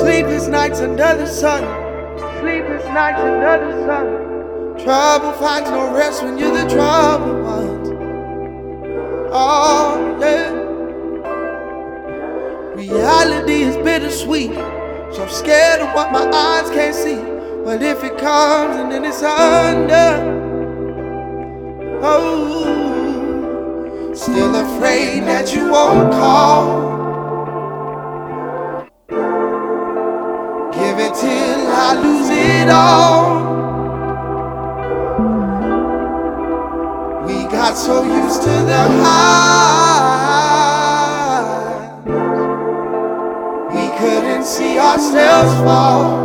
Sleepless nights under the sun. Sleepless nights under the sun. Trouble finds no rest when you're the troubled ones. Oh, yeah. Reality is bittersweet, so I'm scared of what my eyes can't see. But if it comes and then it's under, oh, still afraid that you won't call. Give it till I lose it all. We got so used to the high, we couldn't see ourselves fall.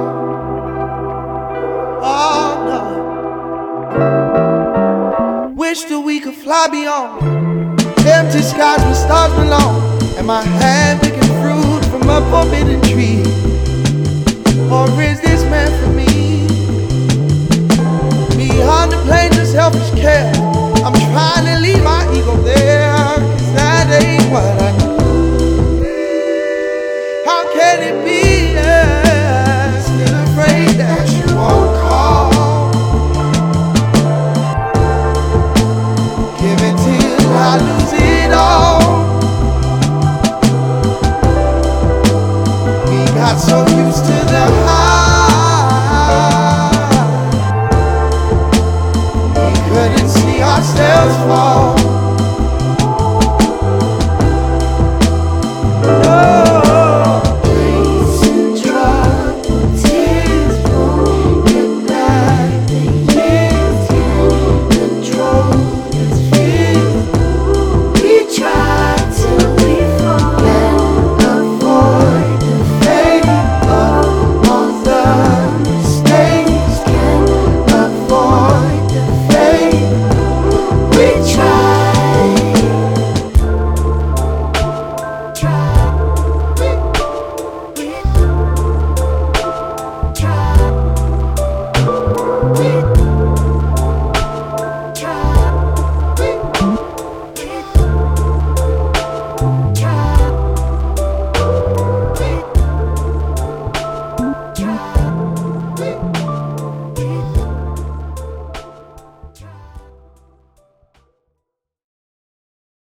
Oh no. Wish that we could fly beyond empty skies where stars belong, and my hand picking fruit from a forbidden tree. Or is this meant for me? Beyond the plains of selfish care, I'm trying to leave my ego there, 'cause that ain't what I need. How can it be